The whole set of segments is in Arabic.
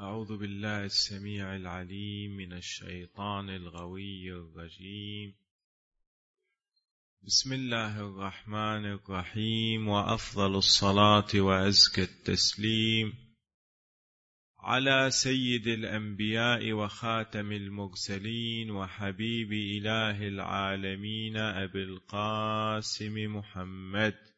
أعوذ بالله السميع العليم من الشيطان الغوي الرجيم. بسم الله الرحمن الرحيم، وأفضل الصلاة وأزكى التسليم على سيد الأنبياء وخاتم المرسلين وحبيب إله العالمين أبي القاسم محمد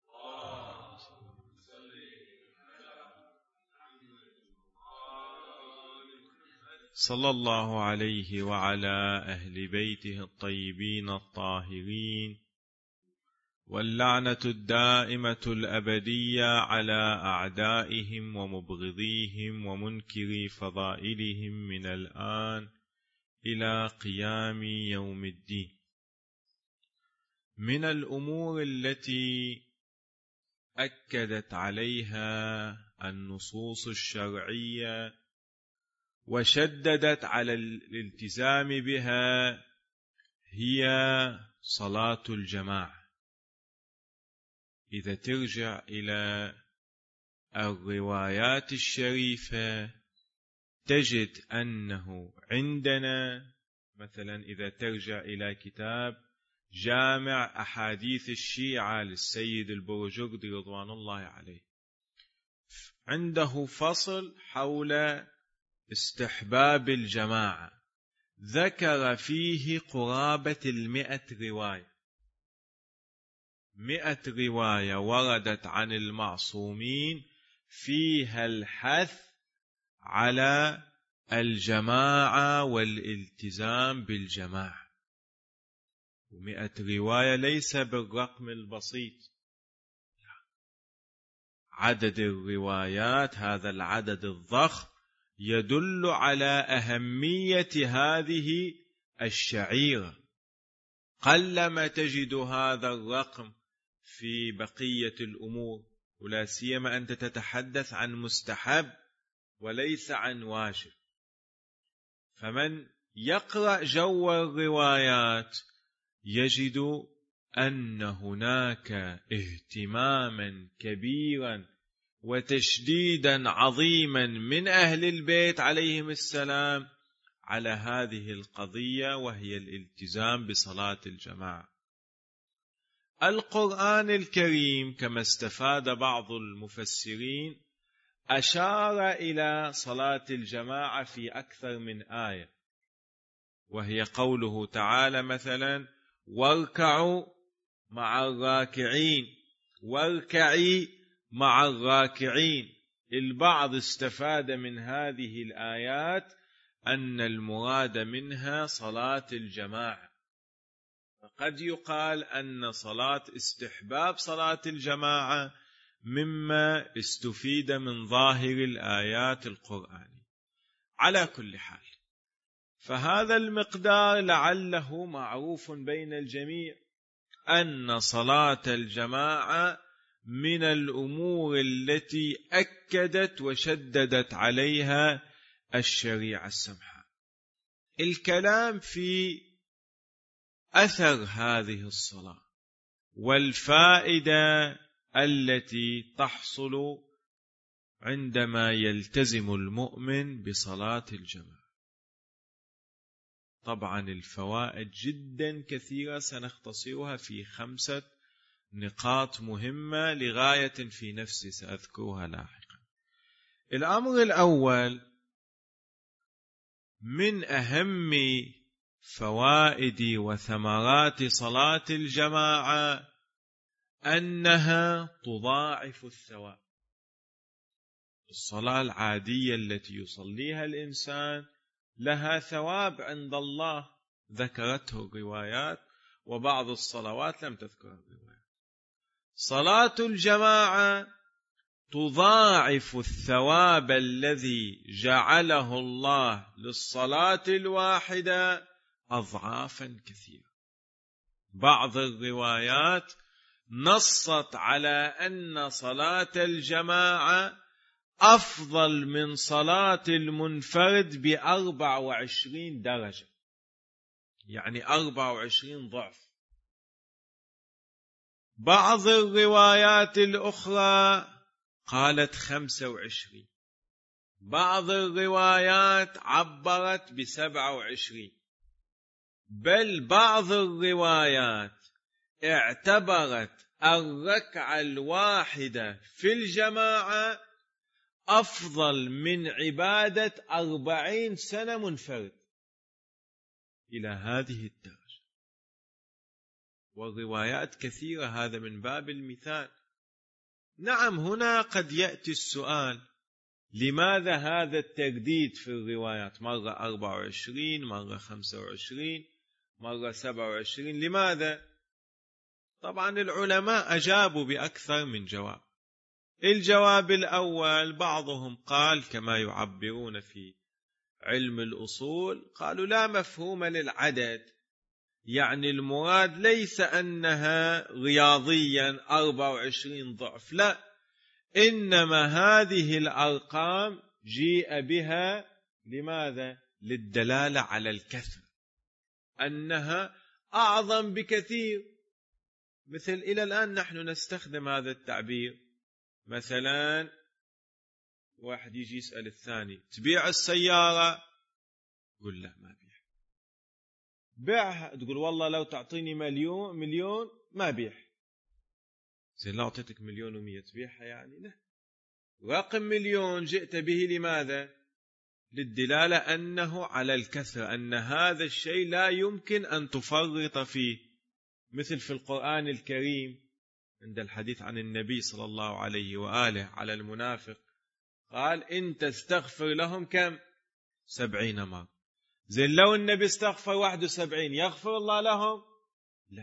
صلى الله عليه وعلى أهل بيته الطيبين الطاهرين، واللعنة الدائمة الأبدية على أعدائهم ومبغضيهم ومنكري فضائلهم من الآن إلى قيام يوم الدين. من الأمور التي أكدت عليها النصوص الشرعية وشددت على الالتزام بها هي صلاة الجماعة. إذا ترجع إلى الروايات الشريفة تجد أنه عندنا مثلا إذا ترجع إلى كتاب جامع أحاديث الشيعة للسيد البروجردي رضوان الله عليه، عنده فصل حول استحباب الجماعة، ذكر فيه قرابة 100 رواية، 100 رواية وردت عن المعصومين فيها الحث على الجماعة والالتزام بالجماعة. 100 رواية ليس بالرقم البسيط، عدد الروايات هذا العدد الضخم يدل على أهمية هذه الشعيرة. قلما تجد هذا الرقم في بقية الأمور، ولا سيما أنت تتحدث عن مستحب وليس عن واجب. فمن يقرأ جو الروايات يجد أن هناك اهتماما كبيرا وتشديدا عظيما من أهل البيت عليهم السلام على هذه القضية، وهي الالتزام بصلاة الجماعة. القرآن الكريم كما استفاد بعض المفسرين أشار إلى صلاة الجماعة في أكثر من آية، وهي قوله تعالى مثلا: واركعوا مع الراكعين، واركعي مع الراكعين. البعض استفاد من هذه الآيات أن المراد منها صلاة الجماعة، فقد يقال أن استحباب صلاة الجماعة مما استفيد من ظاهر الآيات القرآنية. على كل حال، فهذا المقدار لعله معروف بين الجميع أن صلاة الجماعة من الأمور التي أكدت وشددت عليها الشريعة السمحة. الكلام في أثر هذه الصلاة والفائدة التي تحصل عندما يلتزم المؤمن بصلاة الجماعة. طبعا الفوائد جدا كثيرة، سنختصرها في 5 نقاط مهمة لغاية في نفسي سأذكرها لاحقا. الأمر الأول من أهم فوائد وثمرات صلاة الجماعة أنها تضاعف الثواب. الصلاة العادية التي يصليها الإنسان لها ثواب عند الله ذكرته الروايات، وبعض الصلوات لم تذكر الروايات. صلاة الجماعة تضاعف الثواب الذي جعله الله للصلاة الواحدة أضعافا كثيرة. بعض الروايات نصت على أن صلاة الجماعة أفضل من صلاة المنفرد ب24 درجة، يعني 24 ضعف. بعض الروايات الأخرى قالت 25. بعض الروايات عبرت ب27، بل بعض الروايات اعتبرت الركعة الواحدة في الجماعة أفضل من عبادة 40 سنة منفرد، إلى هذه الدرجة. والروايات كثيرة، هذا من باب المثال. نعم، هنا قد يأتي السؤال: لماذا هذا التجديد في الروايات؟ مرة 24، مرة 25، مرة 27، لماذا؟ طبعا العلماء أجابوا بأكثر من جواب. الجواب الأول، بعضهم قال كما يعبرون في علم الأصول، قالوا لا مفهوم للعدد، يعني المراد ليس أنها رياضيا 24 ضعف، لا، إنما هذه الأرقام جيء بها لماذا؟ للدلالة على الكثرة، أنها أعظم بكثير. مثل إلى الآن نحن نستخدم هذا التعبير، مثلا واحد يجي يسأل الثاني: تبيع السيارة؟ يقول لا، ما بيع. بيعها، تقول والله لو تعطيني مليون ما بيع. زين، لو أعطيتك 1,100,000 تبيعها؟ يعني لا. رقم مليون جئت به لماذا؟ للدلالة أنه على الكثرة، أن هذا الشيء لا يمكن أن تفرط فيه. مثل في القرآن الكريم عند الحديث عن النبي صلى الله عليه وآله على المنافق، قال: إن تستغفر لهم كم؟ 70 مرة. زين، لو النبي استغفر 71 يغفر الله لهم؟ لا.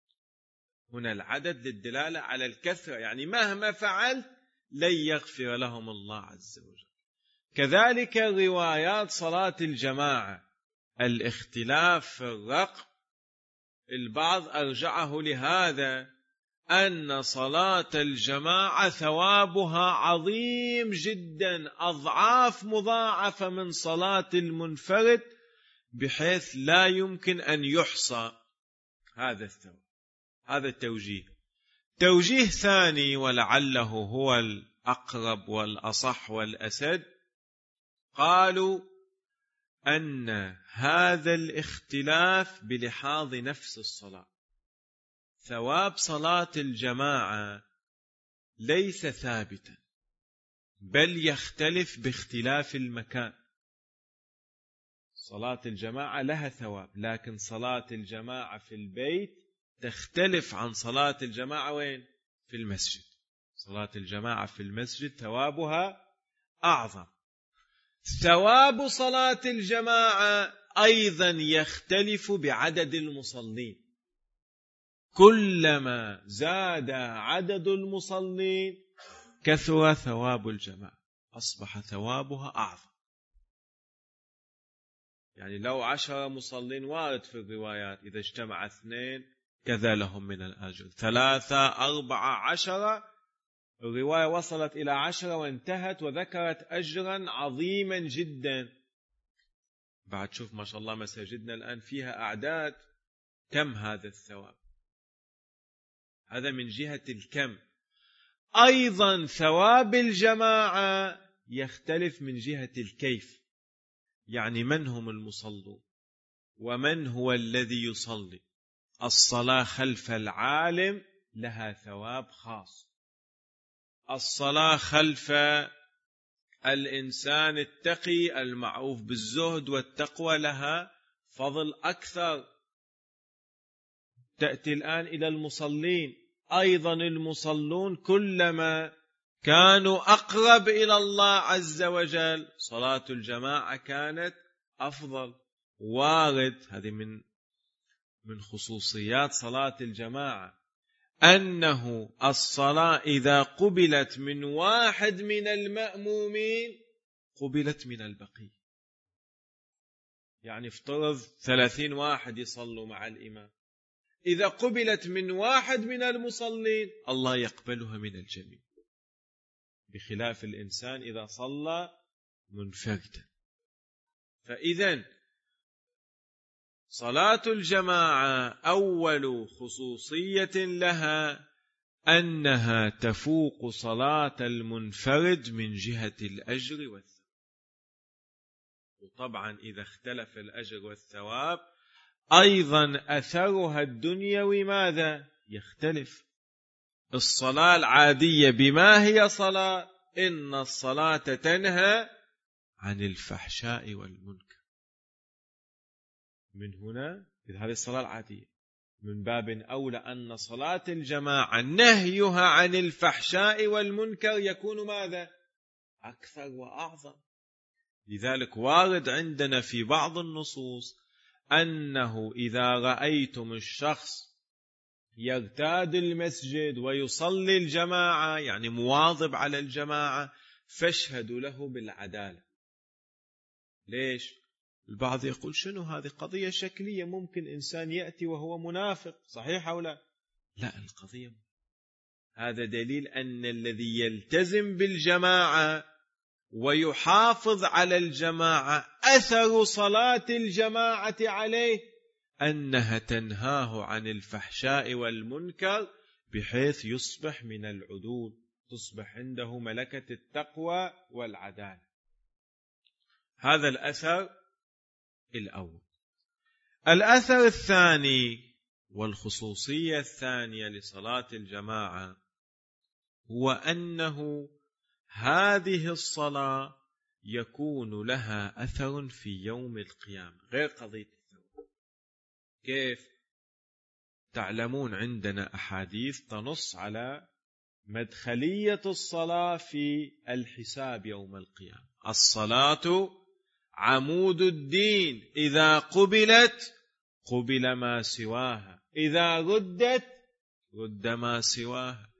هنا العدد للدلالة على الكثرة، يعني مهما فعلت لن يغفر لهم الله عز وجل. كذلك روايات صلاة الجماعة، الاختلاف في الرقم، البعض أرجعه لهذا، أن صلاة الجماعة ثوابها عظيم جدا، أضعاف مضاعفة من صلاة المنفرد، بحيث لا يمكن أن يحصى هذا الثواب. هذا التوجيه. توجيه ثاني، ولعله هو الأقرب والأصح والأسد، قالوا أن هذا الاختلاف بلحاظ نفس الصلاة. ثواب صلاة الجماعة ليس ثابتا، بل يختلف باختلاف المكان. صلاة الجماعة لها ثواب، لكن صلاة الجماعة في البيت تختلف عن صلاة الجماعة وين؟ في المسجد. صلاة الجماعة في المسجد ثوابها أعظم. ثواب صلاة الجماعة أيضا يختلف بعدد المصلين. كلما زاد عدد المصلين كثر ثواب الجماعة، أصبح ثوابها أعظم. يعني لو 10 مصلين، وارد في الروايات إذا اجتمع 2 كذا لهم من الأجر، 3 4 10. الرواية وصلت إلى 10 وانتهت وذكرت أجرا عظيما جدا. بعد شوف ما شاء الله مساجدنا الآن فيها أعداد، كم هذا الثواب؟ هذا من جهة الكم. أيضا ثواب الجماعة يختلف من جهة الكيف، يعني من هم المصلون ومن هو الذي يصلي. الصلاة خلف العالم لها ثواب خاص، الصلاة خلف الإنسان التقي المعروف بالزهد والتقوى لها فضل أكثر. تأتي الآن إلى المصلين، أيضا المصلون كلما كانوا أقرب إلى الله عز وجل صلاة الجماعة كانت أفضل. وارد، هذه من خصوصيات صلاة الجماعة، أنه الصلاة إذا قبلت من واحد من المأمومين قبلت من البقية. يعني افترض 30 واحد يصلوا مع الإمام، إذا قبلت من واحد من المصلين الله يقبلها من الجميع، بخلاف الإنسان إذا صلى منفردا. فإذن صلاة الجماعة أول خصوصية لها أنها تفوق صلاة المنفرد من جهة الأجر والثواب. وطبعا إذا اختلف الأجر والثواب أيضا أثرها الدنيوي ماذا؟ يختلف. الصلاة العادية بما هي صلاة؟ إن الصلاة تنهى عن الفحشاء والمنكر. من هنا إذا هذه الصلاة العادية، من باب أولى أن صلاة الجماعة نهيها عن الفحشاء والمنكر يكون ماذا؟ أكثر وأعظم. لذلك وارد عندنا في بعض النصوص أنه إذا رأيتم الشخص يرتاد المسجد ويصلي الجماعة، يعني مواظب على الجماعة، فاشهدوا له بالعدالة. ليش؟ البعض يقول شنو هذه قضية شكلية، ممكن إنسان يأتي وهو منافق، صحيح أو لا؟ لا، القضية هذا دليل أن الذي يلتزم بالجماعة ويحافظ على الجماعة أثر صلاة الجماعة عليه أنها تنهاه عن الفحشاء والمنكر، بحيث يصبح من العدول، تصبح عنده ملكة التقوى والعدالة. هذا الأثر الأول. الأثر الثاني والخصوصية الثانية لصلاة الجماعة هو أنه هذه الصلاة يكون لها أثر في يوم القيامة، غير قضية الثواب. كيف؟ تعلمون عندنا أحاديث تنص على مدخلية الصلاة في الحساب يوم القيامة. الصلاة عمود الدين، إذا قبلت قبل ما سواها، إذا ردت رد ما سواها.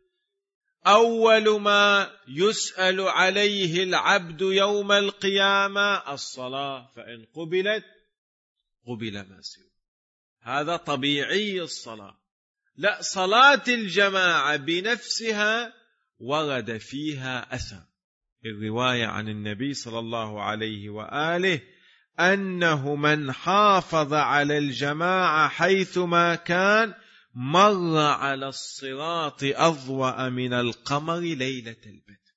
أول ما يسأل عليه العبد يوم القيامة الصلاة، فإن قبلت قبل ما سواها. هذا طبيعي الصلاة. لا، صلاة الجماعة بنفسها ورد فيها أثر. الرواية عن النبي صلى الله عليه وآله أنه من حافظ على الجماعة حيثما كان مر على الصراط أضوأ من القمر ليلة البدر.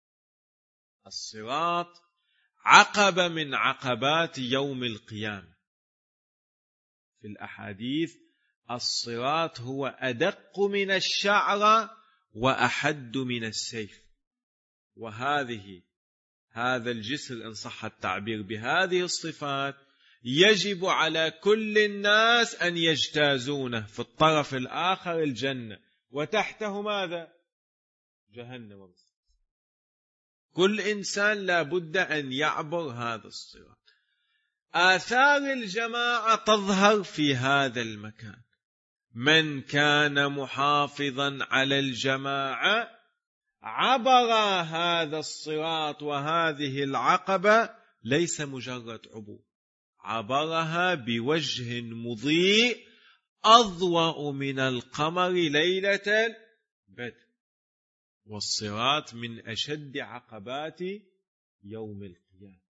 الصراط عقبة من عقبات يوم القيامة. في الأحاديث الصراط هو أدق من الشعرة وأحد من السيف. هذا الجسر إن صح التعبير بهذه الصفات يجب على كل الناس أن يجتازونه. في الطرف الآخر الجنة، وتحته ماذا؟ جهنم. كل إنسان لا بد أن يعبر هذا الصراط. آثار الجماعة تظهر في هذا المكان. من كان محافظا على الجماعة عبر هذا الصراط وهذه العقبة، ليس مجرد عبور، عبرها بوجه مضيء أضوأ من القمر ليلة البدر. والصراط من أشد عقبات يوم القيامة.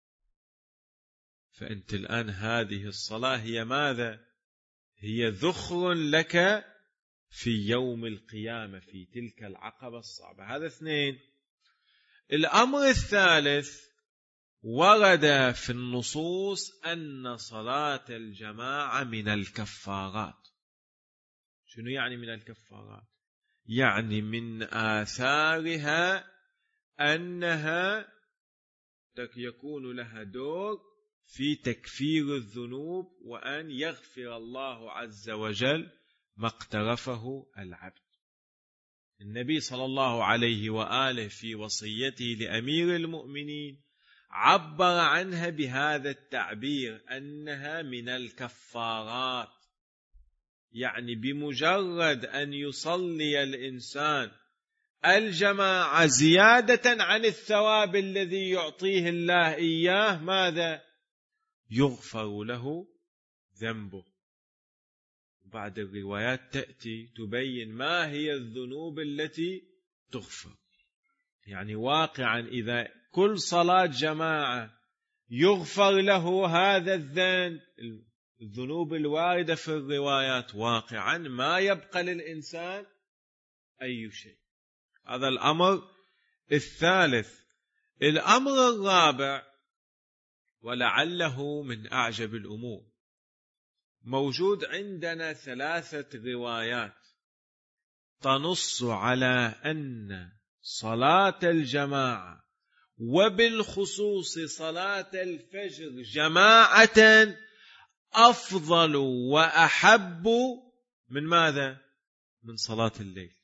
فأنت الآن هذه الصلاة هي ماذا؟ هي ذخر لك في يوم القيامة، في تلك العقبة الصعبة. هذا اثنين. الأمر الثالث، ورد في النصوص أن صلاة الجماعة من الكفارات. شنو يعني من الكفارات؟ يعني من آثارها أنها يكون لها دور في تكفير الذنوب، وأن يغفر الله عز وجل ما اقترفه العبد. النبي صلى الله عليه وآله في وصيته لأمير المؤمنين عبر عنها بهذا التعبير، أنها من الكفارات. يعني بمجرد أن يصلي الإنسان الجماعة زيادة عن الثواب الذي يعطيه الله إياه، ماذا؟ يغفر له ذنبه. بعد الروايات تأتي تبين ما هي الذنوب التي تغفر. يعني واقعا إذا كل صلاة جماعة يغفر له هذا الذنب، الذنوب الواردة في الروايات، واقعا ما يبقى للإنسان أي شيء. هذا الأمر الثالث. الأمر الرابع، ولعله من أعجب الأمور. موجود عندنا 3 روايات تنص على أن صلاة الجماعة وبالخصوص صلاة الفجر جماعة أفضل وأحب من ماذا؟ من صلاة الليل.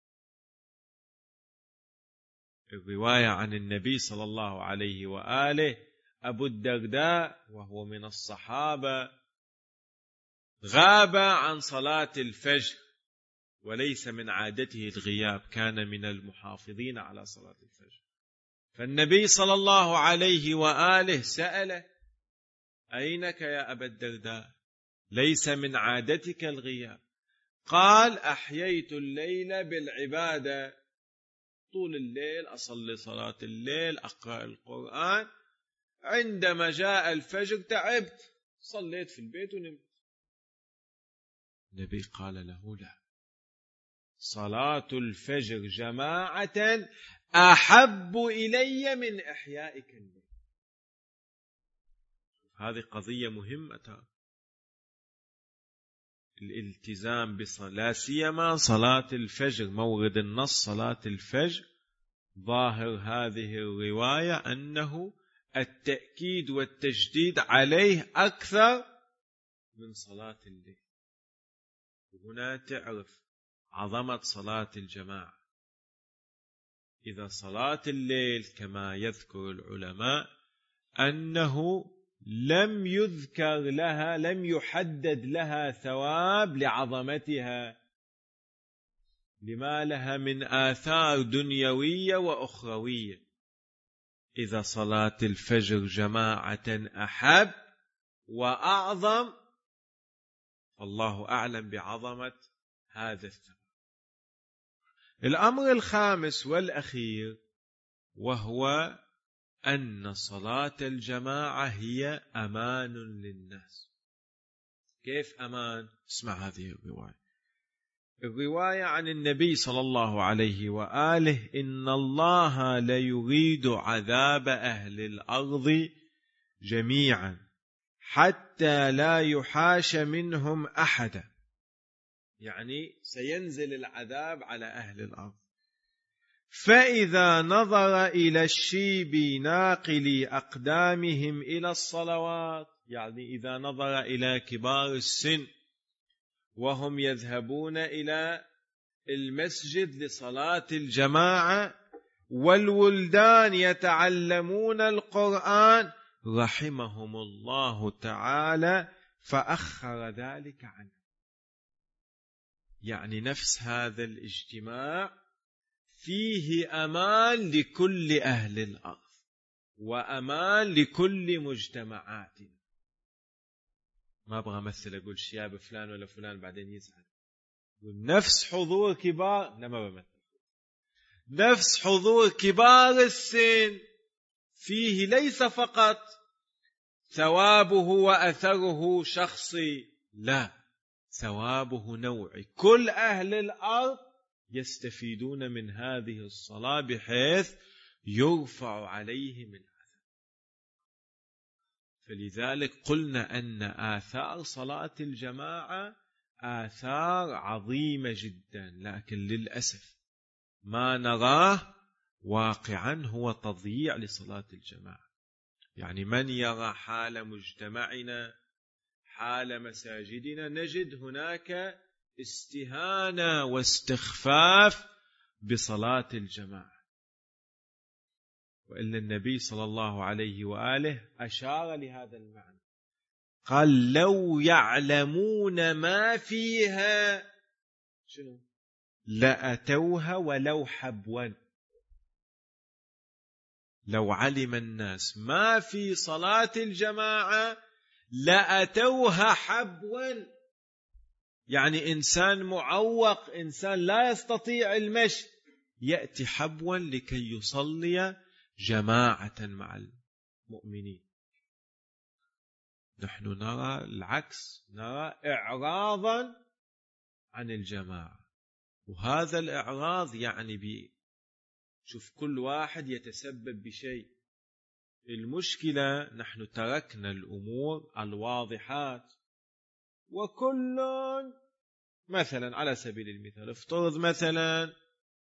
الرواية عن النبي صلى الله عليه وآله: أبو الدرداء وهو من الصحابة غاب عن صلاة الفجر وليس من عادته الغياب، كان من المحافظين على صلاة الفجر. فالنبي صلى الله عليه وآله سأله: أينك يا أبا الدرداء؟ ليس من عادتك الغياب. قال: أحييت الليل بالعبادة، طول الليل أصلي صلاة الليل، أقرأ القرآن، عندما جاء الفجر تعبت، صليت في البيت ونمت. النبي قال له: لا، صلاة الفجر جماعة أحب إلي من إحيائك الليل. هذه قضية مهمة، الالتزام بصلاة، سيما صلاة الفجر، مورد النص صلاة الفجر. ظاهر هذه الرواية أنه التأكيد والتجديد عليه أكثر من صلاة الليل. هنا تعرف عظمة صلاة الجماعة. إذا صلاة الليل كما يذكر العلماء أنه لم يذكر لها، لم يحدد لها ثواب لعظمتها، لما لها من آثار دنيوية وأخروية. إذا صلاة الفجر جماعة أحب وأعظم، فالله أعلم بعظمة هذا الثواب. الأمر الخامس والأخير وهو أن صلاة الجماعة هي أمان للناس. كيف أمان؟ اسمع هذه الرواية عن النبي صلى الله عليه وآله: إن الله ليريد عذاب أهل الأرض جميعا حتى لا يحاش منهم أحدا. يعني سينزل العذاب على أهل الأرض. فإذا نظر إلى الشيب ناقلي أقدامهم إلى الصلوات، يعني إذا نظر إلى كبار السن وهم يذهبون إلى المسجد لصلاة الجماعة، والولدان يتعلمون القرآن، رحمهم الله تعالى فأخر ذلك عنه. يعني نفس هذا الاجتماع فيه أمان لكل أهل الأرض وأمان لكل مجتمعاتنا. ما أبغى أمثل أقول شياب فلان ولا فلان بعدين يزعل. نفس حضور كبار، لا ما بمثل، نفس حضور كبار السن فيه ليس فقط ثوابه وأثره شخصي، لا، ثوابه نوعي. كل أهل الأرض يستفيدون من هذه الصلاة بحيث يرفع عليهم العذاب. فلذلك قلنا أن آثار صلاة الجماعة آثار عظيمة جدا، لكن للأسف ما نراه واقعا هو تضييع لصلاة الجماعة. يعني من يرى حال مجتمعنا، حال مساجدنا، نجد هناك استهانة واستخفاف بصلاة الجماعة. وإلا النبي صلى الله عليه وآله أشار لهذا المعنى، قال: لو يعلمون ما فيها شنو لأتوها ولو حبوا. لو علم الناس ما في صلاة الجماعة لأتوها حبوا. يعني إنسان معوق، إنسان لا يستطيع المشي، يأتي حبوا لكي يصلي جماعة مع المؤمنين. نحن نرى العكس، نرى إعراضا عن الجماعة. وهذا الإعراض يعني شوف كل واحد يتسبب بشيء. المشكلة نحن تركنا الأمور الواضحات، وكل مثلا على سبيل المثال افترض مثلا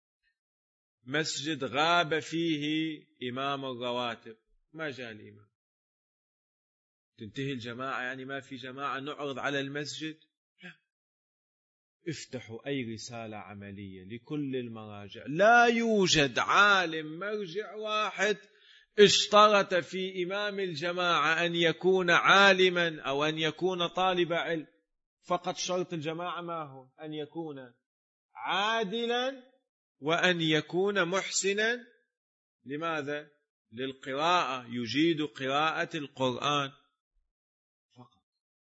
مسجد غاب فيه إمام الرواتب، ما جاء الإمام، تنتهي الجماعة يعني ما في جماعة نعرض على المسجد؟ لا، افتحوا أي رسالة عملية لكل المراجع، لا يوجد عالم مرجع واحد اشترط في إمام الجماعة أن يكون عالما أو أن يكون طالب علم، فقط شرط الجماعة ما هو؟ أن يكون عادلا وأن يكون محسنا. لماذا؟ للقراءة، يجيد قراءة القرآن فقط.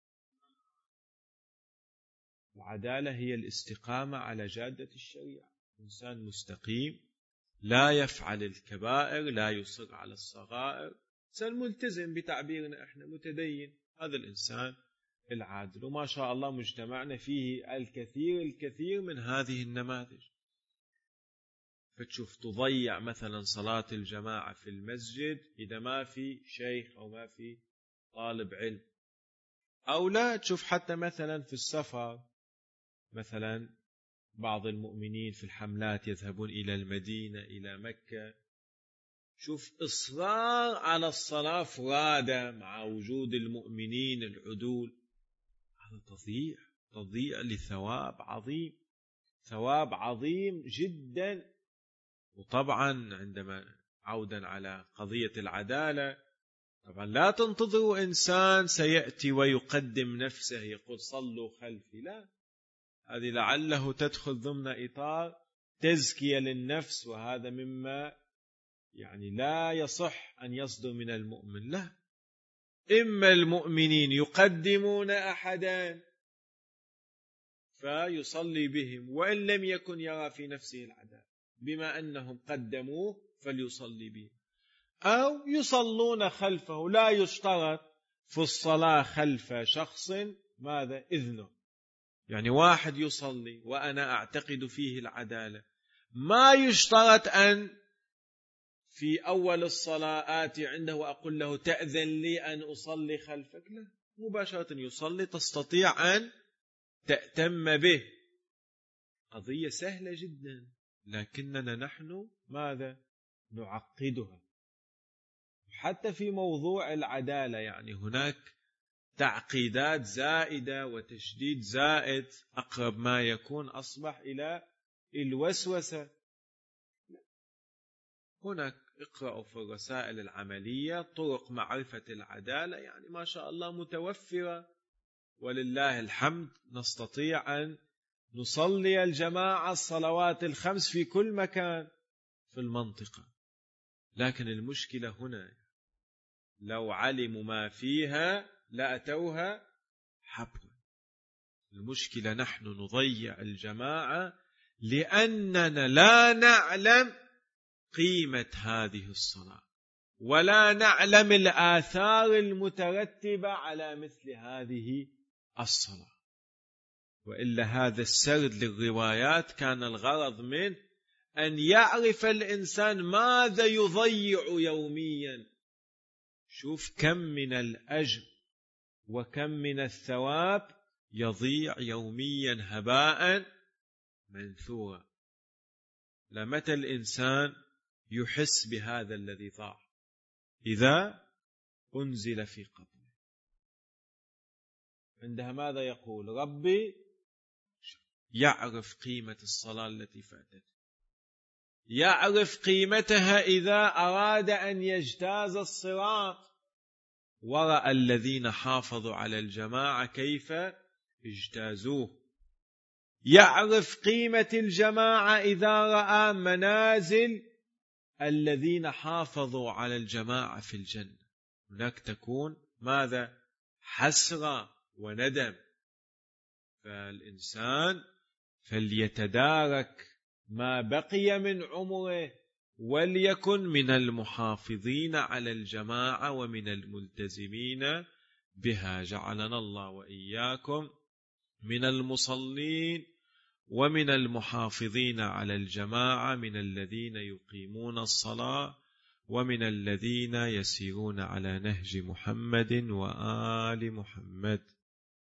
العدالة هي الاستقامة على جادة الشريعة، إنسان مستقيم لا يفعل الكبائر، لا يصر على الصغائر، إنسان ملتزم، بتعبيرنا إحنا متدين، هذا الإنسان العادل. وما شاء الله مجتمعنا فيه الكثير من هذه النماذج. فتشوف تضيع مثلا صلاة الجماعة في المسجد إذا ما في شيخ أو ما في طالب علم، أو لا تشوف حتى مثلا في السفر، مثلا بعض المؤمنين في الحملات يذهبون إلى المدينة إلى مكة، شوف إصرار على الصلاة فرادى مع وجود المؤمنين العدول، هذا تضييع لثواب عظيم، ثواب عظيم جدا. وطبعا عندما عودا على قضية العدالة، طبعا لا تنتظروا إنسان سيأتي ويقدم نفسه يقول صلوا خلفي، لا، هذه لعله تدخل ضمن إطار تزكية للنفس، وهذا مما يعني لا يصح أن يصدر من المؤمن. لا، إما المؤمنين يقدمون أحدا فيصلي بهم وإن لم يكن يرى في نفسه العدالة، بما أنهم قدموه فليصلي بهم، أو يصلون خلفه، لا يشترط في الصلاة خلف شخص ماذا؟ إذنه، يعني واحد يصلي وأنا أعتقد فيه العدالة، ما يشترط أن في أول الصلاة آتي عنده وأقول له تأذن لي أن أصلي خلفك، لا، مباشرة يصلي، تستطيع أن تأتم به، قضية سهلة جدا، لكننا نحن ماذا؟ نعقدها. حتى في موضوع العدالة يعني هناك تعقيدات زائدة وتشديد زائد، أقرب ما يكون أصبح إلى الوسوسة. هناك اقرأوا في الرسائل العملية طرق معرفة العدالة، يعني ما شاء الله متوفرة، ولله الحمد نستطيع أن نصلي الجماعة الصلوات الخمس في كل مكان في المنطقة. لكن المشكلة هنا لو علموا ما فيها لأتوها حبوا. المشكلة نحن نضيع الجماعة لأننا لا نعلم قيمة هذه الصلاة، ولا نعلم الآثار المترتبة على مثل هذه الصلاة. وإلا هذا السرد للروايات كان الغرض منه أن يعرف الإنسان ماذا يضيع يوميا. شوف كم من الأجر وكم من الثواب يضيع يوميا هباء منثورا. لمتى الإنسان يحس بهذا الذي ضاع؟ إذا أنزل في قبره، عندها ماذا يقول؟ ربي يعرف قيمة الصلاة التي فاتت، يعرف قيمتها إذا أراد أن يجتاز الصراط، ورأى الذين حافظوا على الجماعة كيف اجتازوه، يعرف قيمة الجماعة إذا رأى منازل الذين حافظوا على الجماعة في الجنة. هناك تكون ماذا؟ حسرة وندم. فالإنسان فليتدارك ما بقي من عمره وليكن من المحافظين على الجماعة ومن الملتزمين بها. جعلنا الله وإياكم من المصلين ومن المحافظين على الجماعة، من الذين يقيمون الصلاة ومن الذين يسيرون على نهج محمد وآل محمد.